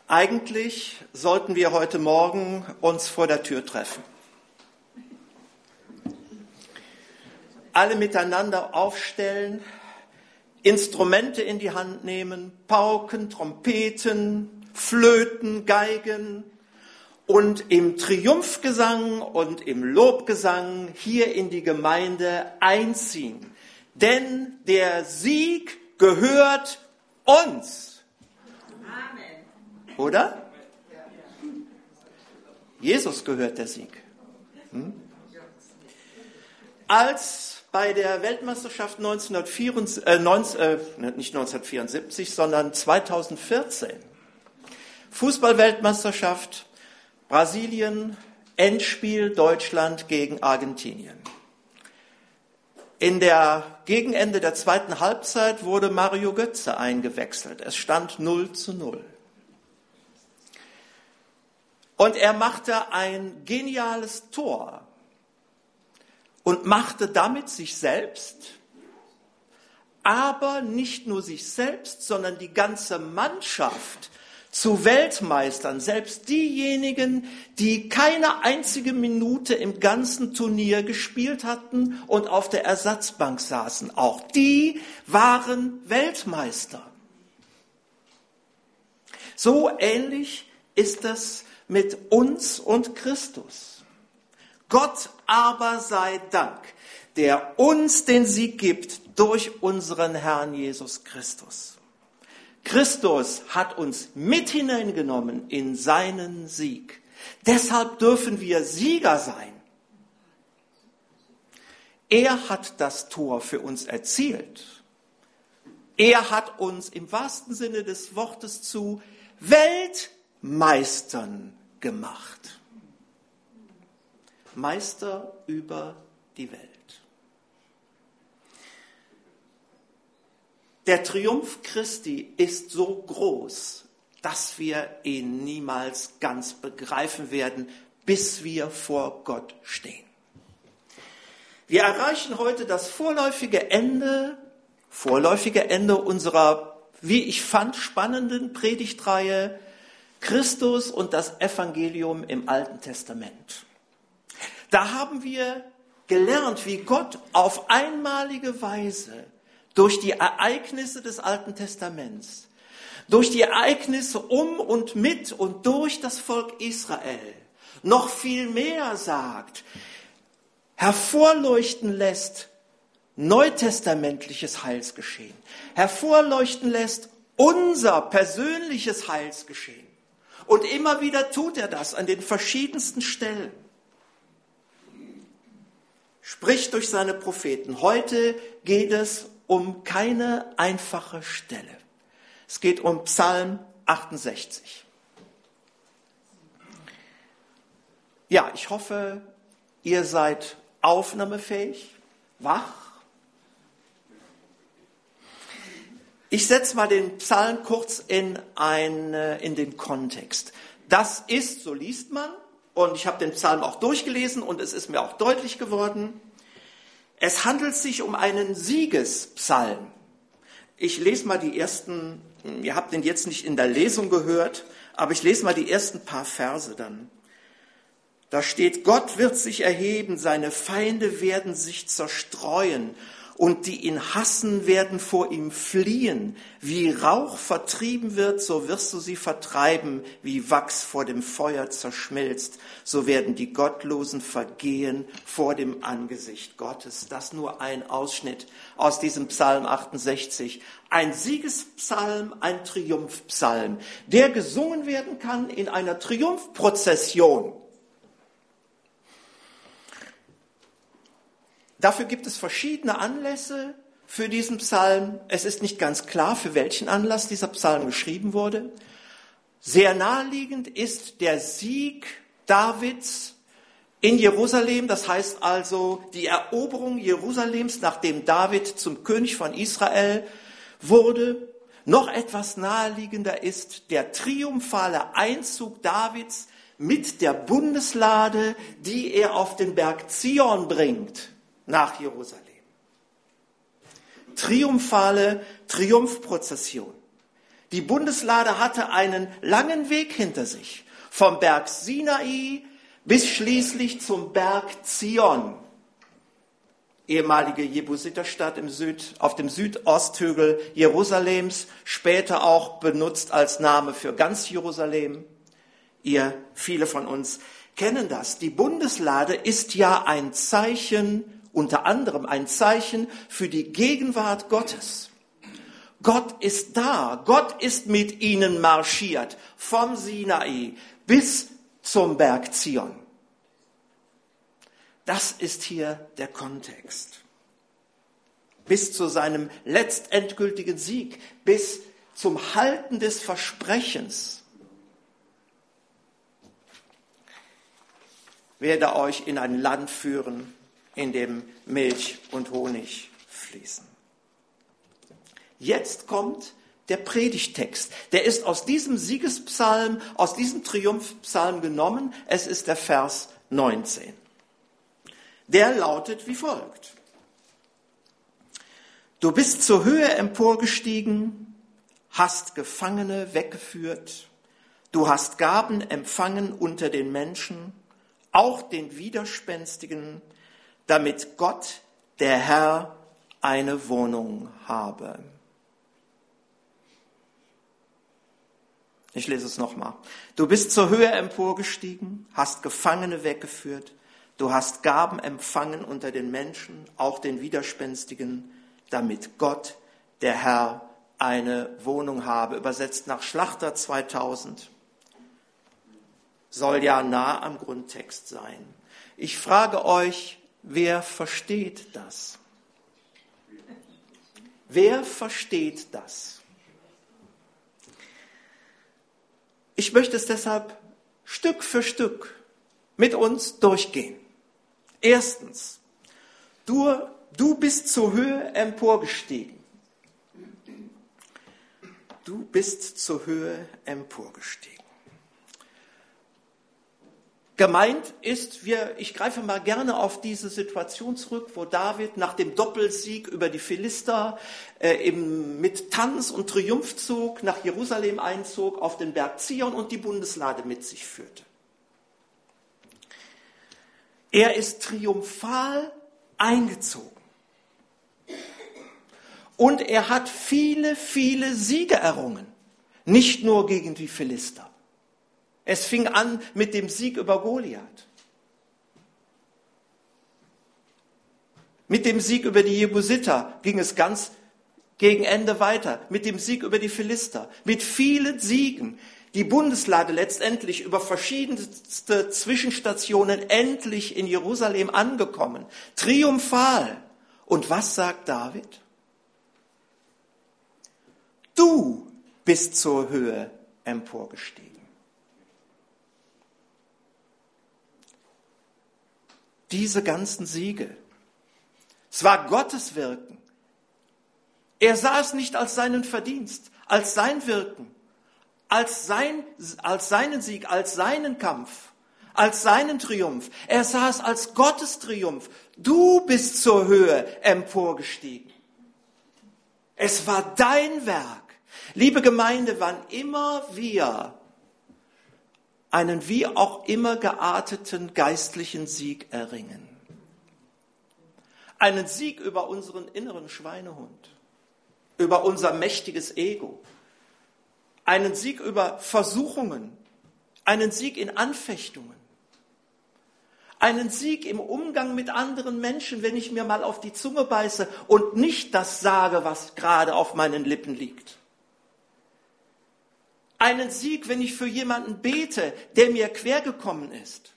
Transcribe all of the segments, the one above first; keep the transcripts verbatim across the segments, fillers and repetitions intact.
Eigentlich sollten wir heute Morgen uns vor der Tür treffen. Alle miteinander aufstellen, Instrumente in die Hand nehmen, Pauken, Trompeten, Flöten, Geigen und im Triumphgesang und im Lobgesang hier in die Gemeinde einziehen. Denn der Sieg gehört uns. Amen. Oder? Jesus gehört der Sieg. Hm? Als bei der Weltmeisterschaft neunzehnhundertvierundsiebzig, äh, neunzehn, äh, nicht neunzehnhundertvierundsiebzig, sondern zweitausendvierzehn, Fußball-Weltmeisterschaft, Brasilien, Endspiel Deutschland gegen Argentinien. In der Gegenende der zweiten Halbzeit wurde Mario Götze eingewechselt. Es stand null zu null. Und er machte ein geniales Tor und machte damit sich selbst, aber nicht nur sich selbst, sondern die ganze Mannschaft zu Weltmeistern. Selbst diejenigen, die keine einzige Minute im ganzen Turnier gespielt hatten und auf der Ersatzbank saßen, auch die waren Weltmeister. So ähnlich ist es mit uns und Christus. Gott aber sei Dank, der uns den Sieg gibt durch unseren Herrn Jesus Christus. Christus hat uns mit hineingenommen in seinen Sieg. Deshalb dürfen wir Sieger sein. Er hat das Tor für uns erzielt. Er hat uns im wahrsten Sinne des Wortes zu Weltmeistern gemacht. Meister über die Welt. Der Triumph Christi ist so groß, dass wir ihn niemals ganz begreifen werden, bis wir vor Gott stehen. Wir erreichen heute das vorläufige Ende, vorläufige Ende unserer, wie ich fand, spannenden Predigtreihe Christus und das Evangelium im Alten Testament. Da haben wir gelernt, wie Gott auf einmalige Weise durch die Ereignisse des Alten Testaments, durch die Ereignisse um und mit und durch das Volk Israel noch viel mehr sagt, hervorleuchten lässt neutestamentliches Heilsgeschehen, hervorleuchten lässt unser persönliches Heilsgeschehen. Und immer wieder tut er das an den verschiedensten Stellen. Spricht durch seine Propheten. Heute geht es um keine einfache Stelle. Es geht um Psalm achtundsechzig. Ja, ich hoffe, ihr seid aufnahmefähig, wach. Ich setze mal den Psalm kurz in, ein, in den Kontext. Das ist, so liest man, und ich habe den Psalm auch durchgelesen und es ist mir auch deutlich geworden, es handelt sich um einen Siegespsalm. Ich lese mal die ersten, ihr habt den jetzt nicht in der Lesung gehört, aber ich lese mal die ersten paar Verse dann. Da steht, Gott wird sich erheben, seine Feinde werden sich zerstreuen und die ihn hassen, werden vor ihm fliehen. Wie Rauch vertrieben wird, so wirst du sie vertreiben. Wie Wachs vor dem Feuer zerschmilzt, so werden die Gottlosen vergehen vor dem Angesicht Gottes. Das nur ein Ausschnitt aus diesem Psalm achtundsechzig. Ein Siegespsalm, ein Triumphpsalm, der gesungen werden kann in einer Triumphprozession. Dafür gibt es verschiedene Anlässe für diesen Psalm. Es ist nicht ganz klar, für welchen Anlass dieser Psalm geschrieben wurde. Sehr naheliegend ist der Sieg Davids in Jerusalem, das heißt also die Eroberung Jerusalems, nachdem David zum König von Israel wurde. Noch etwas naheliegender ist der triumphale Einzug Davids mit der Bundeslade, die er auf den Berg Zion bringt, nach Jerusalem. Triumphale Triumphprozession. Die Bundeslade hatte einen langen Weg hinter sich, vom Berg Sinai bis schließlich zum Berg Zion, ehemalige Jebusiterstadt im Süd, auf dem Südosthügel Jerusalems, später auch benutzt als Name für ganz Jerusalem. Ihr, viele von uns kennen das. Die Bundeslade ist ja ein Zeichen, unter anderem ein Zeichen für die Gegenwart Gottes. Gott ist da. Gott ist mit ihnen marschiert, vom Sinai bis zum Berg Zion. Das ist hier der Kontext. Bis zu seinem letztendgültigen Sieg, bis zum Halten des Versprechens. Werde euch in ein Land führen, in dem Milch und Honig fließen. Jetzt kommt der Predigttext. Der ist aus diesem Siegespsalm, aus diesem Triumphpsalm genommen. Es ist der Vers neunzehn. Der lautet wie folgt. Du bist zur Höhe emporgestiegen, hast Gefangene weggeführt, du hast Gaben empfangen unter den Menschen, auch den Widerspenstigen, damit Gott, der Herr, eine Wohnung habe. Ich lese es nochmal. Du bist zur Höhe emporgestiegen, hast Gefangene weggeführt, du hast Gaben empfangen unter den Menschen, auch den Widerspenstigen, damit Gott, der Herr, eine Wohnung habe. Übersetzt nach Schlachter zweitausend. Soll ja nah am Grundtext sein. Ich frage euch, wer versteht das? Wer versteht das? Ich möchte es deshalb Stück für Stück mit uns durchgehen. Erstens, du, du bist zur Höhe emporgestiegen. Du bist zur Höhe emporgestiegen. Gemeint ist, wir, ich greife mal gerne auf diese Situation zurück, wo David nach dem Doppelsieg über die Philister äh, eben mit Tanz und Triumphzug nach Jerusalem einzog, auf den Berg Zion und die Bundeslade mit sich führte. Er ist triumphal eingezogen. Und er hat viele, viele Siege errungen. Nicht nur gegen die Philister. Es fing an mit dem Sieg über Goliath. Mit dem Sieg über die Jebusiter ging es ganz gegen Ende weiter. Mit dem Sieg über die Philister. Mit vielen Siegen. Die Bundeslade letztendlich über verschiedenste Zwischenstationen endlich in Jerusalem angekommen. Triumphal. Und was sagt David? Du bist zur Höhe emporgestiegen. Diese ganzen Siege. Es war Gottes Wirken. Er sah es nicht als seinen Verdienst, als sein Wirken, als, sein, als seinen Sieg, als seinen Kampf, als seinen Triumph. Er sah es als Gottes Triumph. Du bist zur Höhe emporgestiegen. Es war dein Werk. Liebe Gemeinde, wann immer wir einen wie auch immer gearteten geistlichen Sieg erringen. Einen Sieg über unseren inneren Schweinehund, über unser mächtiges Ego, einen Sieg über Versuchungen, einen Sieg in Anfechtungen, einen Sieg im Umgang mit anderen Menschen, wenn ich mir mal auf die Zunge beiße und nicht das sage, was gerade auf meinen Lippen liegt. Einen Sieg, wenn ich für jemanden bete, der mir quergekommen ist.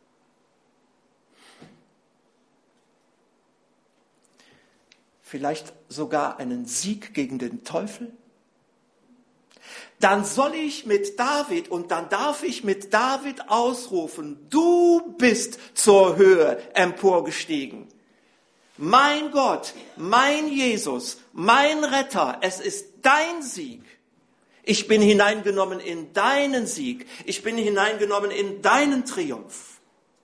Vielleicht sogar einen Sieg gegen den Teufel. Dann soll ich mit David und dann darf ich mit David ausrufen, du bist zur Höhe emporgestiegen. Mein Gott, mein Jesus, mein Retter, es ist dein Sieg. Ich bin hineingenommen in deinen Sieg. Ich bin hineingenommen in deinen Triumph.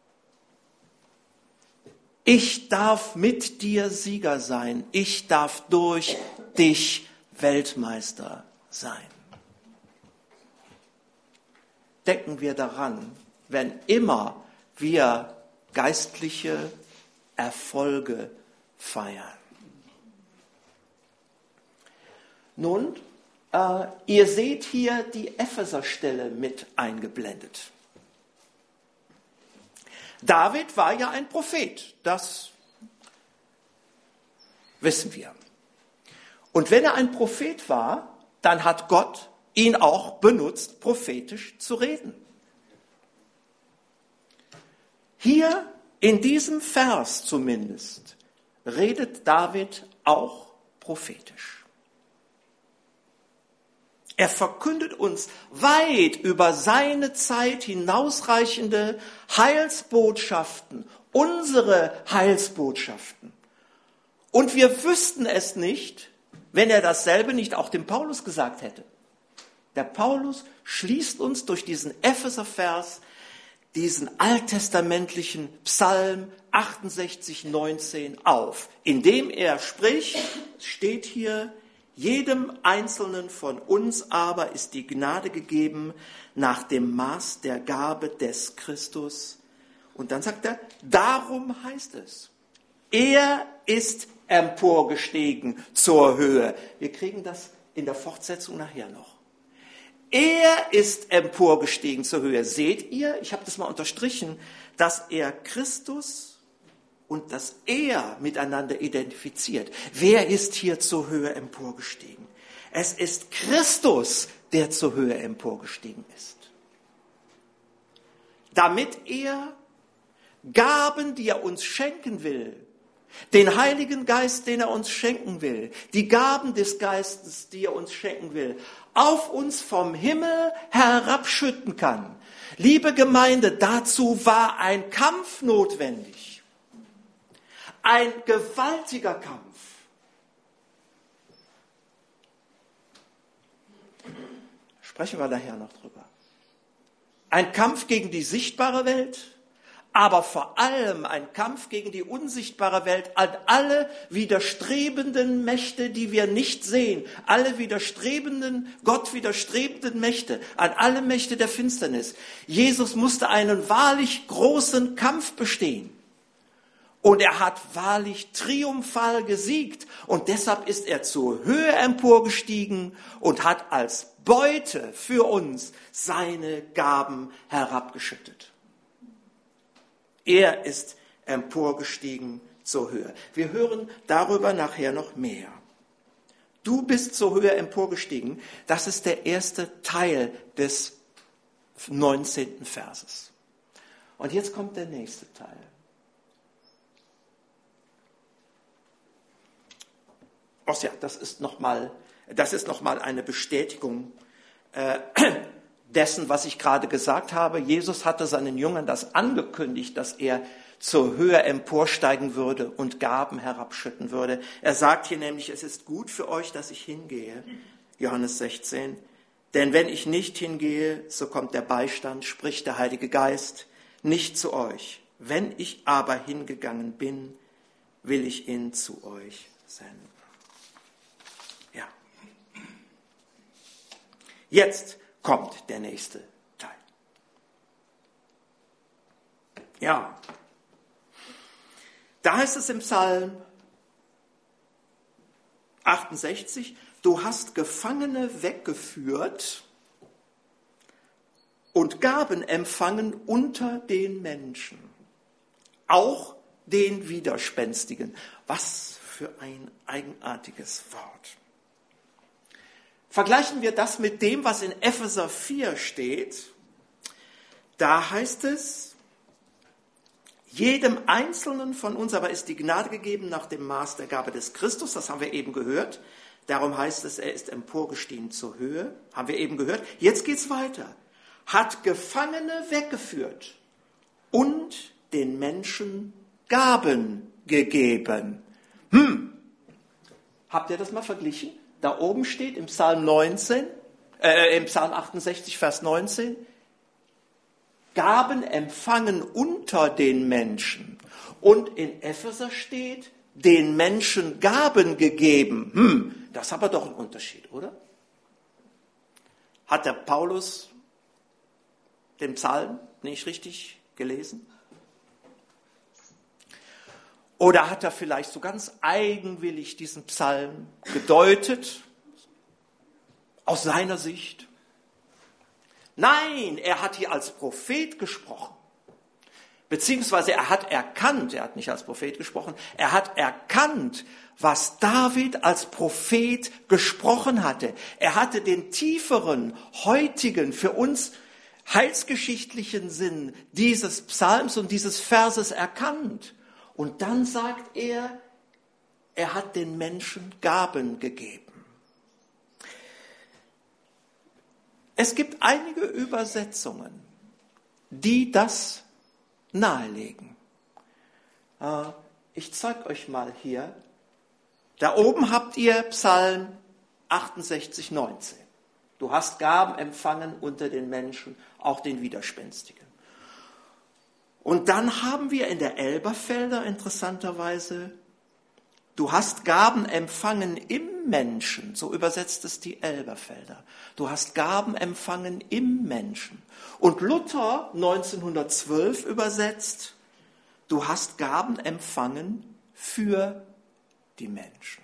Ich darf mit dir Sieger sein. Ich darf durch dich Weltmeister sein. denken wir daran, wenn immer wir geistliche Erfolge feiern? Nun, äh, ihr seht hier die Epheser-Stelle mit eingeblendet. David war ja ein Prophet, das wissen wir. Und wenn er ein Prophet war, dann hat Gott ihn auch benutzt, prophetisch zu reden. Hier in diesem Vers zumindest redet David auch prophetisch. Er verkündet uns weit über seine Zeit hinausreichende Heilsbotschaften, unsere Heilsbotschaften. Und wir wüssten es nicht, wenn er dasselbe nicht auch dem Paulus gesagt hätte. Der Paulus schließt uns durch diesen Epheser-Vers, diesen alttestamentlichen Psalm achtundsechzig, neunzehn auf, indem er spricht, steht hier, jedem Einzelnen von uns aber ist die Gnade gegeben nach dem Maß der Gabe des Christus. Und dann sagt er, darum heißt es, er ist emporgestiegen zur Höhe. Wir kriegen das in der Fortsetzung nachher noch. Er ist emporgestiegen zur Höhe. Seht ihr, ich habe das mal unterstrichen, dass er Christus und das Er miteinander identifiziert. Wer ist hier zur Höhe emporgestiegen? Es ist Christus, der zur Höhe emporgestiegen ist. Damit er Gaben, die er uns schenken will, den Heiligen Geist, den er uns schenken will, die Gaben des Geistes, die er uns schenken will, auf uns vom Himmel herabschütten kann. Liebe Gemeinde, dazu war ein Kampf notwendig. Ein gewaltiger Kampf. Sprechen wir nachher noch drüber. Ein Kampf gegen die sichtbare Welt, aber vor allem ein Kampf gegen die unsichtbare Welt, an alle widerstrebenden Mächte, die wir nicht sehen, alle widerstrebenden, Gott widerstrebenden Mächte, an alle Mächte der Finsternis. Jesus musste einen wahrlich großen Kampf bestehen. Und er hat wahrlich triumphal gesiegt. Und deshalb ist er zur Höhe emporgestiegen und hat als Beute für uns seine Gaben herabgeschüttet. Er ist emporgestiegen zur Höhe. Wir hören darüber nachher noch mehr. Du bist zur Höhe emporgestiegen. Das ist der erste Teil des neunzehnten Verses. Und jetzt kommt der nächste Teil. Oh ja, das ist nochmal, das ist noch mal eine Bestätigung äh, dessen, was ich gerade gesagt habe. Jesus hatte seinen Jüngern das angekündigt, dass er zur Höhe emporsteigen würde und Gaben herabschütten würde. Er sagt hier nämlich, es ist gut für euch, dass ich hingehe, Johannes sechzehn, denn wenn ich nicht hingehe, so kommt der Beistand, spricht der Heilige Geist, nicht zu euch. Wenn ich aber hingegangen bin, will ich ihn zu euch senden. Ja. Jetzt kommt der nächste Teil. Ja. Da heißt es im Psalm achtundsechzig, du hast Gefangene weggeführt und Gaben empfangen unter den Menschen, auch den Widerspenstigen. Was für ein eigenartiges Wort. Vergleichen wir das mit dem, was in Epheser vier steht. Da heißt es, jedem Einzelnen von uns aber ist die Gnade gegeben nach dem Maß der Gabe des Christus. Das haben wir eben gehört. Darum heißt es, er ist emporgestiegen zur Höhe. Haben wir eben gehört. Jetzt geht's weiter. Hat Gefangene weggeführt und den Menschen Gaben gegeben. Hm. Habt ihr das mal verglichen? Da oben steht im Psalm neunzehn, äh, im Psalm achtundsechzig, Vers neunzehn, Gaben empfangen unter den Menschen. Und in Epheser steht, den Menschen Gaben gegeben. Hm, das ist aber doch ein Unterschied, oder? Hat der Paulus den Psalm nicht richtig gelesen? Oder hat er vielleicht so ganz eigenwillig diesen Psalm gedeutet, aus seiner Sicht? Nein, er hat hier als Prophet gesprochen. Beziehungsweise er hat erkannt, er hat nicht als Prophet gesprochen, er hat erkannt, was David als Prophet gesprochen hatte. Er hatte den tieferen, heutigen, für uns heilsgeschichtlichen Sinn dieses Psalms und dieses Verses erkannt. Und dann sagt er, er hat den Menschen Gaben gegeben. Es gibt einige Übersetzungen, die das nahelegen. Ich zeige euch mal hier. Da oben habt ihr Psalm achtundsechzig, neunzehn. Du hast Gaben empfangen unter den Menschen, auch den Widerspenstigen. Und dann haben wir in der Elberfelder interessanterweise, du hast Gaben empfangen im Menschen, so übersetzt es die Elberfelder. Du hast Gaben empfangen im Menschen. Und Luther neunzehnhundertzwölf übersetzt, du hast Gaben empfangen für die Menschen.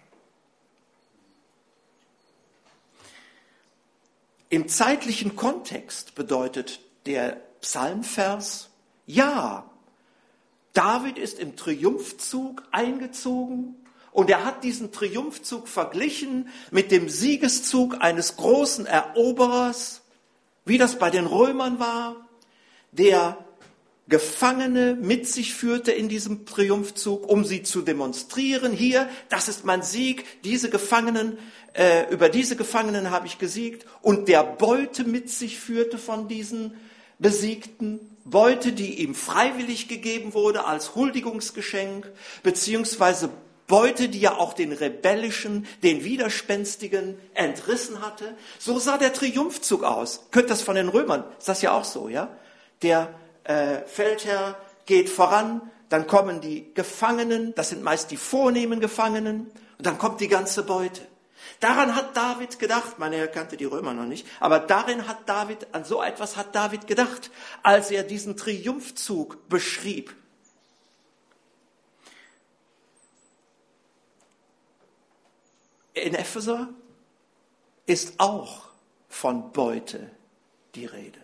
Im zeitlichen Kontext bedeutet der Psalmvers, ja, David ist im Triumphzug eingezogen und er hat diesen Triumphzug verglichen mit dem Siegeszug eines großen Eroberers, wie das bei den Römern war, der Gefangene mit sich führte in diesem Triumphzug, um sie zu demonstrieren. Hier, das ist mein Sieg, diese Gefangenen, äh, über diese Gefangenen habe ich gesiegt, und der Beute mit sich führte von diesen Besiegten, Beute, die ihm freiwillig gegeben wurde als Huldigungsgeschenk, beziehungsweise Beute, die ja auch den Rebellischen, den Widerspenstigen entrissen hatte. So sah der Triumphzug aus. Könnt das von den Römern, ist das ja auch so, ja? Der äh, Feldherr geht voran, dann kommen die Gefangenen, das sind meist die vornehmen Gefangenen, und dann kommt die ganze Beute. Daran hat David gedacht, meine, er kannte die Römer noch nicht, aber darin hat David, an so etwas hat David gedacht, als er diesen Triumphzug beschrieb. In Epheser ist auch von Beute die Rede.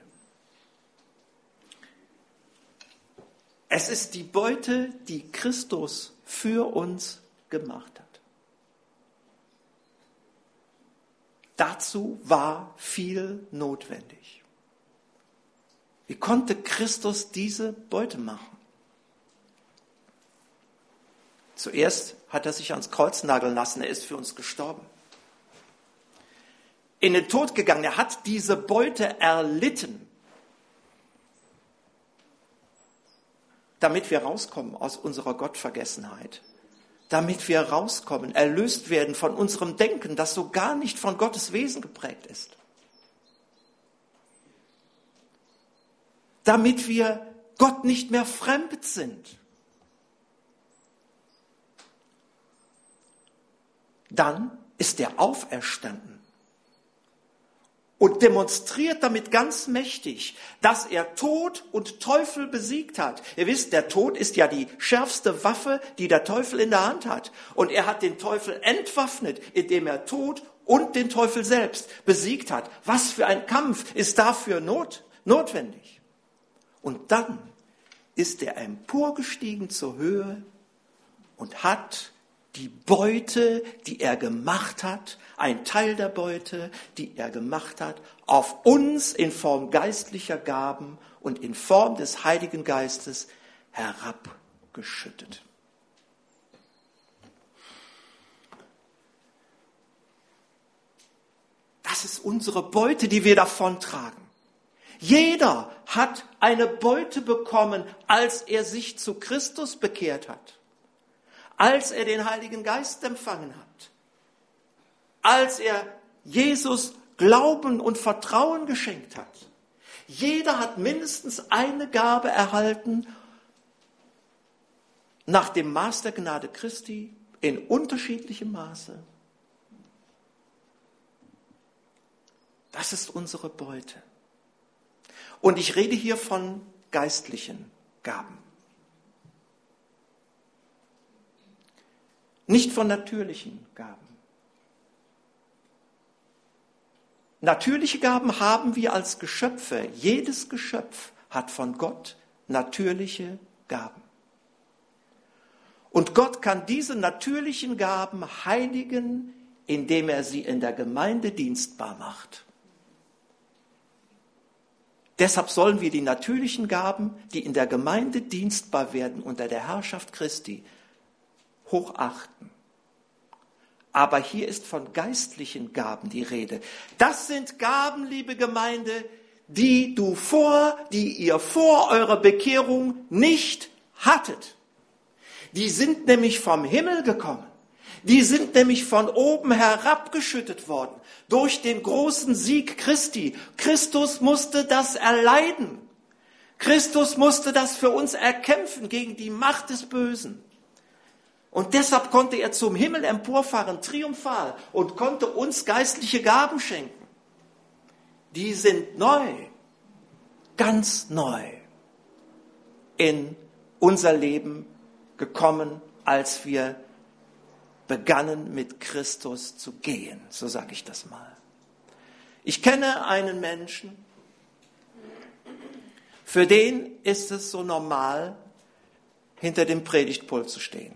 Es ist die Beute, die Christus für uns gemacht hat. Dazu war viel notwendig. Wie konnte Christus diese Beute machen? Zuerst hat er sich ans Kreuz nageln lassen, er ist für uns gestorben. In den Tod gegangen, er hat diese Beute erlitten, damit wir rauskommen aus unserer Gottvergessenheit, damit wir rauskommen, erlöst werden von unserem Denken, das so gar nicht von Gottes Wesen geprägt ist. Damit wir Gott nicht mehr fremd sind. Dann ist er auferstanden und demonstriert damit ganz mächtig, dass er Tod und Teufel besiegt hat. Ihr wisst, der Tod ist ja die schärfste Waffe, die der Teufel in der Hand hat. Und er hat den Teufel entwaffnet, indem er Tod und den Teufel selbst besiegt hat. Was für ein Kampf ist dafür not, notwendig? Und dann ist er emporgestiegen zur Höhe und hat die Beute, die er gemacht hat, ein Teil der Beute, die er gemacht hat, auf uns in Form geistlicher Gaben und in Form des Heiligen Geistes herabgeschüttet. Das ist unsere Beute, die wir davontragen. Jeder hat eine Beute bekommen, als er sich zu Christus bekehrt hat. Als er den Heiligen Geist empfangen hat, als er Jesus Glauben und Vertrauen geschenkt hat. Jeder hat mindestens eine Gabe erhalten, nach dem Maß der Gnade Christi, in unterschiedlichem Maße. Das ist unsere Beute. Und ich rede hier von geistlichen Gaben. Nicht von natürlichen Gaben. Natürliche Gaben haben wir als Geschöpfe. Jedes Geschöpf hat von Gott natürliche Gaben. Und Gott kann diese natürlichen Gaben heiligen, indem er sie in der Gemeinde dienstbar macht. Deshalb sollen wir die natürlichen Gaben, die in der Gemeinde dienstbar werden unter der Herrschaft Christi, hochachten. Aber hier ist von geistlichen Gaben die Rede. Das sind Gaben, liebe Gemeinde, die du vor, die ihr vor eurer Bekehrung nicht hattet. Die sind nämlich vom Himmel gekommen. Die sind nämlich von oben herabgeschüttet worden durch den großen Sieg Christi. Christus musste das erleiden. Christus musste das für uns erkämpfen gegen die Macht des Bösen. Und deshalb konnte er zum Himmel emporfahren, triumphal, und konnte uns geistliche Gaben schenken. Die sind neu, ganz neu in unser Leben gekommen, als wir begannen mit Christus zu gehen, so sage ich das mal. Ich kenne einen Menschen, für den ist es so normal, hinter dem Predigtpult zu stehen.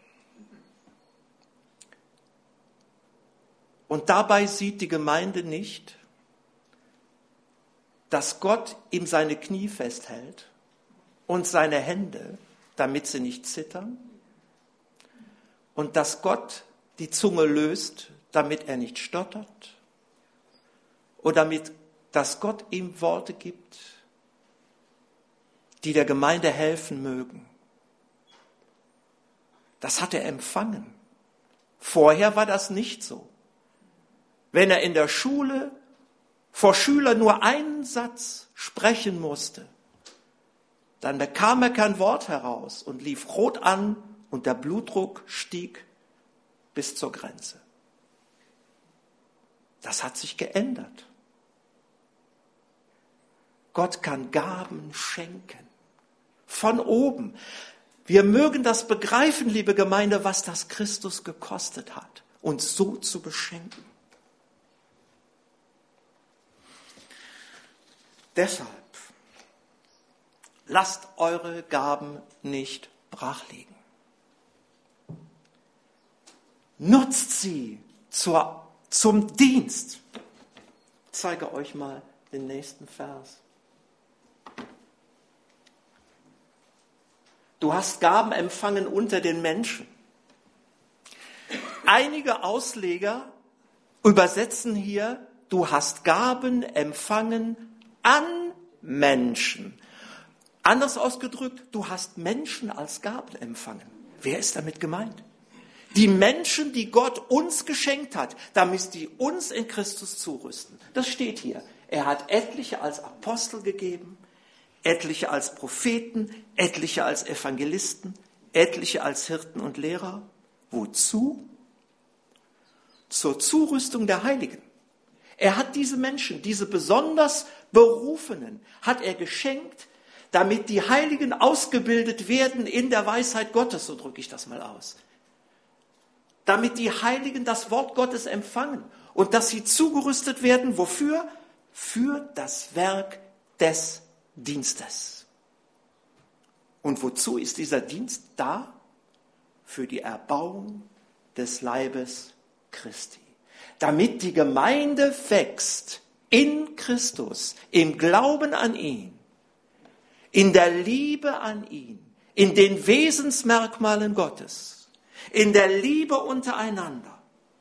Und dabei sieht die Gemeinde nicht, dass Gott ihm seine Knie festhält und seine Hände, damit sie nicht zittern, und dass Gott die Zunge löst, damit er nicht stottert, oder damit, dass Gott ihm Worte gibt, die der Gemeinde helfen mögen. Das hat er empfangen. Vorher war das nicht so. Wenn er in der Schule vor Schülern nur einen Satz sprechen musste, dann bekam er kein Wort heraus und lief rot an und der Blutdruck stieg bis zur Grenze. Das hat sich geändert. Gott kann Gaben schenken. Von oben. Wir mögen das begreifen, liebe Gemeinde, was das Christus gekostet hat, uns so zu beschenken. Deshalb, lasst eure Gaben nicht brach liegen. Nutzt sie zur, zum Dienst. Ich zeige euch mal den nächsten Vers. Du hast Gaben empfangen unter den Menschen. Einige Ausleger übersetzen hier, du hast Gaben empfangen an Menschen. Anders ausgedrückt, du hast Menschen als Gaben empfangen. Wer ist damit gemeint? Die Menschen, die Gott uns geschenkt hat, damit sie uns in Christus zurüsten. Das steht hier. Er hat etliche als Apostel gegeben, etliche als Propheten, etliche als Evangelisten, etliche als Hirten und Lehrer. Wozu? Zur Zurüstung der Heiligen. Er hat diese Menschen, diese besonders Berufenen, hat er geschenkt, damit die Heiligen ausgebildet werden in der Weisheit Gottes, so drücke ich das mal aus. Damit die Heiligen das Wort Gottes empfangen und dass sie zugerüstet werden, wofür? Für das Werk des Dienstes. Und wozu ist dieser Dienst da? Für die Erbauung des Leibes Christi. Damit die Gemeinde wächst in Christus, im Glauben an ihn, in der Liebe an ihn, in den Wesensmerkmalen Gottes, in der Liebe untereinander,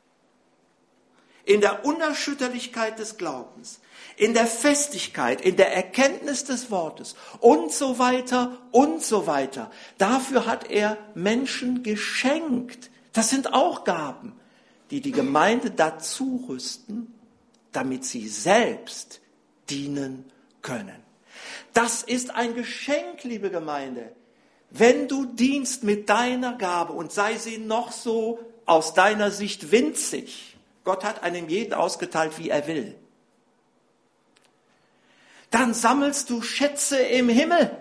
in der Unerschütterlichkeit des Glaubens, in der Festigkeit, in der Erkenntnis des Wortes und so weiter und so weiter. Dafür hat er Menschen geschenkt. Das sind auch Gaben, die die Gemeinde dazu rüsten, damit sie selbst dienen können. Das ist ein Geschenk, liebe Gemeinde. Wenn du dienst mit deiner Gabe und sei sie noch so aus deiner Sicht winzig, Gott hat einem jeden ausgeteilt, wie er will. dann sammelst du Schätze im Himmel.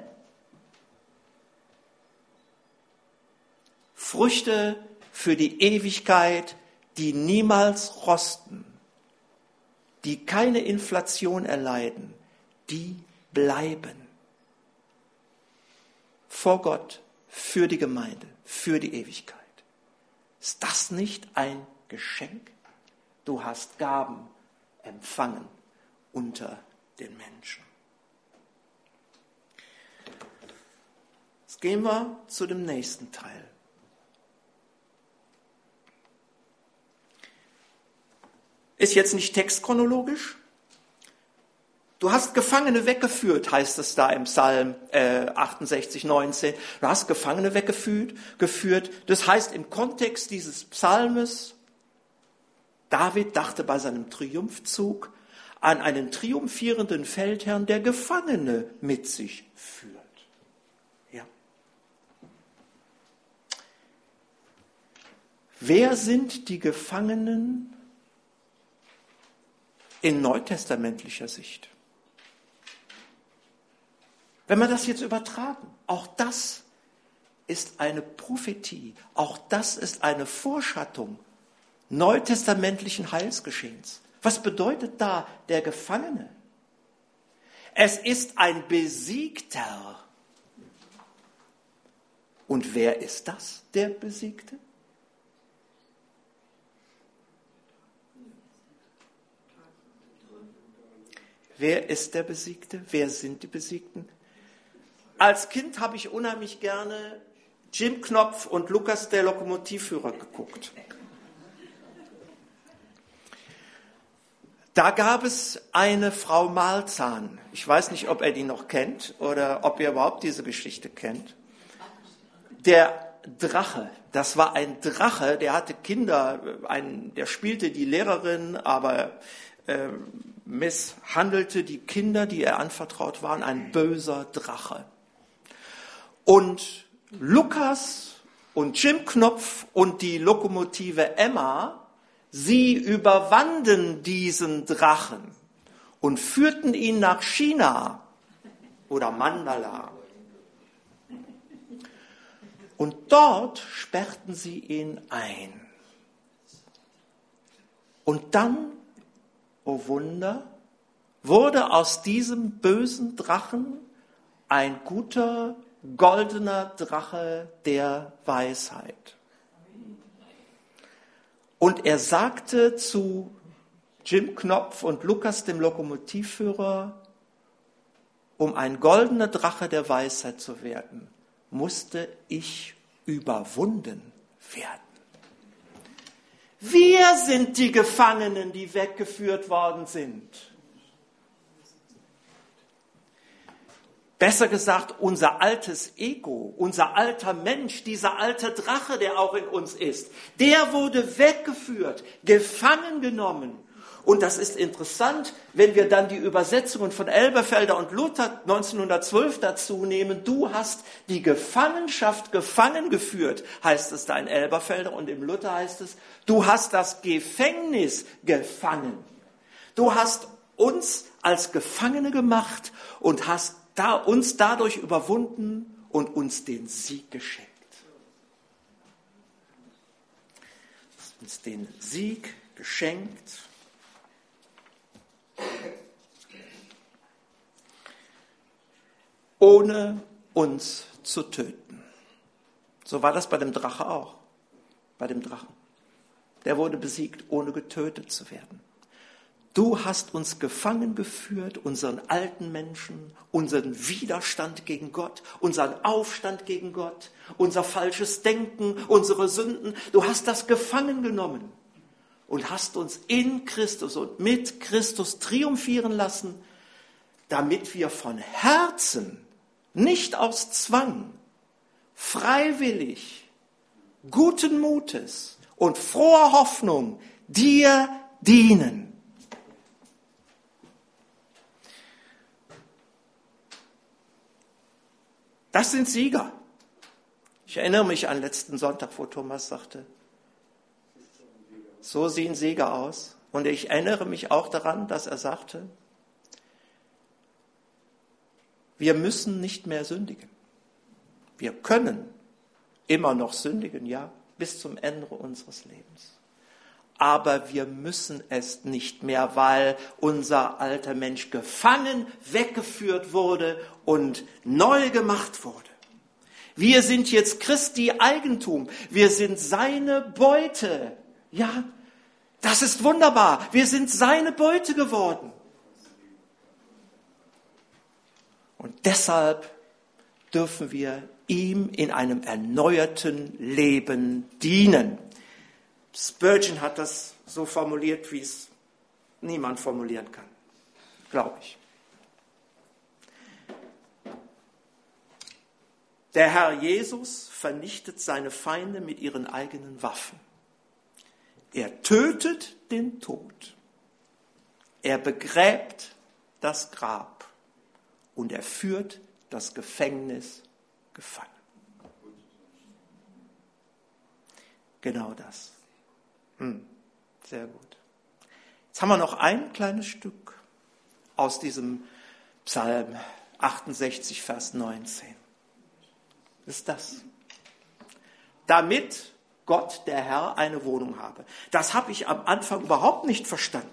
Früchte für die Ewigkeit, die niemals rosten, die keine Inflation erleiden, die bleiben. Vor Gott, für die Gemeinde, für die Ewigkeit. Ist das nicht ein Geschenk? Du hast Gaben empfangen unter den Menschen. Jetzt gehen wir zu dem nächsten Teil. Ist jetzt nicht textchronologisch. Du hast Gefangene weggeführt, heißt es da im Psalm äh, achtundsechzig, neunzehn. Du hast Gefangene weggeführt. Geführt. Das heißt im Kontext dieses Psalmes, David dachte bei seinem Triumphzug an einen triumphierenden Feldherrn, der Gefangene mit sich führt. Ja. Wer sind die Gefangenen in neutestamentlicher Sicht? Wenn wir das jetzt übertragen, auch das ist eine Prophetie, auch das ist eine Vorschattung neutestamentlichen Heilsgeschehens. Was bedeutet da der Gefangene? Es ist ein Besiegter. Und wer ist das, der Besiegte? Wer ist der Besiegte? Wer sind die Besiegten? Als Kind habe ich unheimlich gerne Jim Knopf und Lukas der Lokomotivführer geguckt. Da gab es eine Frau Malzahn. Ich weiß nicht, ob ihr die noch kennt oder ob ihr überhaupt diese Geschichte kennt. Der Drache, das war ein Drache, der hatte Kinder, ein, der spielte die Lehrerin, aber äh, misshandelte die Kinder, die ihr anvertraut waren, ein böser Drache. Und Lukas und Jim Knopf und die Lokomotive Emma, sie überwanden diesen Drachen und führten ihn nach China oder Mandala. Und dort sperrten sie ihn ein. Und dann, oh Wunder, wurde aus diesem bösen Drachen ein guter, goldener Drache der Weisheit. Und er sagte zu Jim Knopf und Lukas, dem Lokomotivführer, um ein goldener Drache der Weisheit zu werden, musste ich überwunden werden. Wir sind die Gefangenen, die weggeführt worden sind. Besser gesagt, unser altes Ego, unser alter Mensch, dieser alte Drache, der auch in uns ist, der wurde weggeführt, gefangen genommen. Und das ist interessant, wenn wir dann die Übersetzungen von Elberfelder und Luther neunzehnhundertzwölf dazu nehmen. Du hast die Gefangenschaft gefangen geführt, heißt es da in Elberfelder, und im Luther heißt es, du hast das Gefängnis gefangen. Du hast uns als Gefangene gemacht und hast da uns dadurch überwunden und uns den Sieg geschenkt. Uns den Sieg geschenkt. Ohne uns zu töten. So war das bei dem Drache auch. Bei dem Drachen. Der wurde besiegt, ohne getötet zu werden. Du hast uns gefangen geführt, unseren alten Menschen, unseren Widerstand gegen Gott, unseren Aufstand gegen Gott, unser falsches Denken, unsere Sünden. Du hast das gefangen genommen und hast uns in Christus und mit Christus triumphieren lassen, damit wir von Herzen, nicht aus Zwang, freiwillig, guten Mutes und froher Hoffnung dir dienen. Das sind Sieger. Ich erinnere mich an letzten Sonntag, wo Thomas sagte, so sehen Sieger aus. Und ich erinnere mich auch daran, dass er sagte, Wir müssen nicht mehr sündigen. Wir können immer noch sündigen, ja, bis zum Ende unseres Lebens. Aber wir müssen es nicht mehr, weil unser alter Mensch gefangen, weggeführt wurde und neu gemacht wurde. Wir sind jetzt Christi Eigentum. Wir sind seine Beute. Ja, das ist wunderbar. Wir sind seine Beute geworden. Und deshalb dürfen wir ihm in einem erneuerten Leben dienen. Spurgeon hat das so formuliert, wie es niemand formulieren kann, glaube ich. Der Herr Jesus vernichtet seine Feinde mit ihren eigenen Waffen. Er tötet den Tod. Er begräbt das Grab. Und er führt das Gefängnis gefangen. Genau das. Hm, sehr gut. Jetzt haben wir noch ein kleines Stück aus diesem Psalm achtundsechzig, Vers neunzehn. Das ist das. Damit Gott, der Herr, eine Wohnung habe. Das habe ich am Anfang überhaupt nicht verstanden.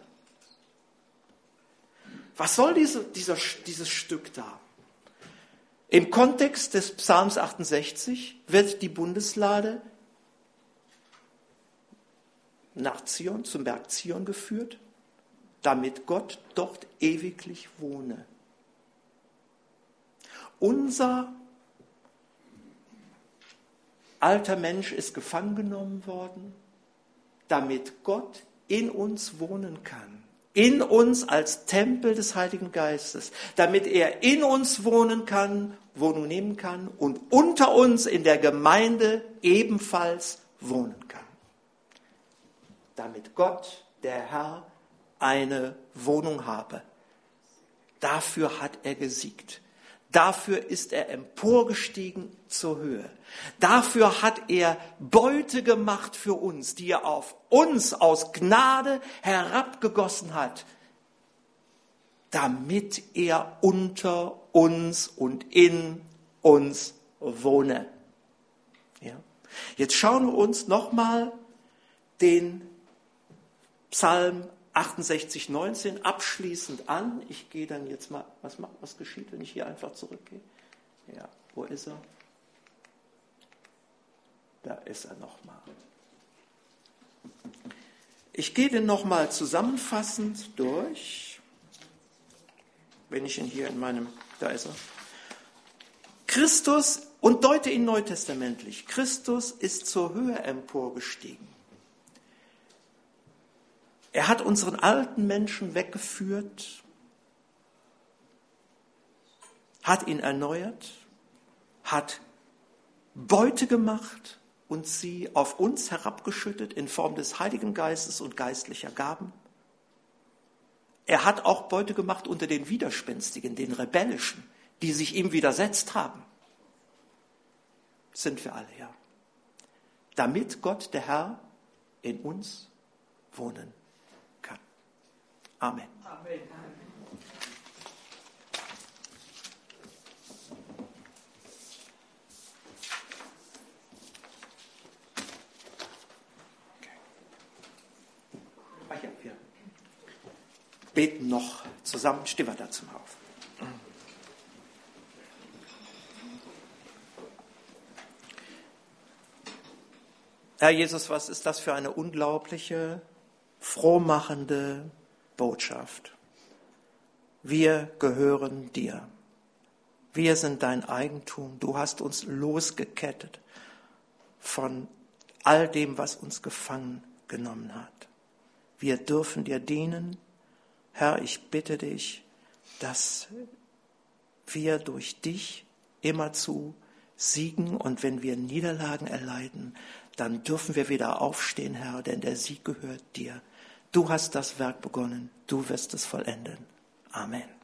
Was soll diese, dieser, dieses Stück da? Im Kontext des Psalms achtundsechzig wird die Bundeslade nach Zion, zum Berg Zion geführt, damit Gott dort ewiglich wohne. Unser alter Mensch ist gefangen genommen worden, damit Gott in uns wohnen kann. In uns als Tempel des Heiligen Geistes, damit er in uns wohnen kann, Wohnung nehmen kann und unter uns in der Gemeinde ebenfalls wohnen kann. Damit Gott, der Herr, eine Wohnung habe. Dafür hat er gesiegt. Dafür ist er emporgestiegen zur Höhe. Dafür hat er Beute gemacht für uns, die er auf uns aus Gnade herabgegossen hat, damit er unter uns und in uns wohne. Ja. Jetzt schauen wir uns nochmal den Psalm achtundsechzig, neunzehn abschließend an. Ich gehe dann jetzt mal, was, macht, was geschieht, wenn ich hier einfach zurückgehe? Ja, wo ist er? Da ist er nochmal. Ich gehe den nochmal zusammenfassend durch. Wenn ich ihn hier in meinem, da ist er. Christus, und deute ihn neutestamentlich, Christus ist zur Höhe emporgestiegen. Er hat unseren alten Menschen weggeführt, hat ihn erneuert, hat Beute gemacht und sie auf uns herabgeschüttet in Form des Heiligen Geistes und geistlicher Gaben. Er hat auch Beute gemacht unter den Widerspenstigen, den Rebellischen, die sich ihm widersetzt haben. Das sind wir alle, ja. Damit Gott, der Herr, in uns wohnen kann. Amen. Amen. Ach ja, wir beten noch zusammen. Stehen wir dazu mal auf. Herr Jesus, was ist das für eine unglaubliche, frohmachende Botschaft? Wir gehören dir. Wir sind dein Eigentum. Du hast uns losgekettet von all dem, was uns gefangen genommen hat. Wir dürfen dir dienen. Herr, ich bitte dich, dass wir durch dich immerzu siegen und wenn wir Niederlagen erleiden, dann dürfen wir wieder aufstehen, Herr, denn der Sieg gehört dir. Du hast das Werk begonnen, du wirst es vollenden. Amen.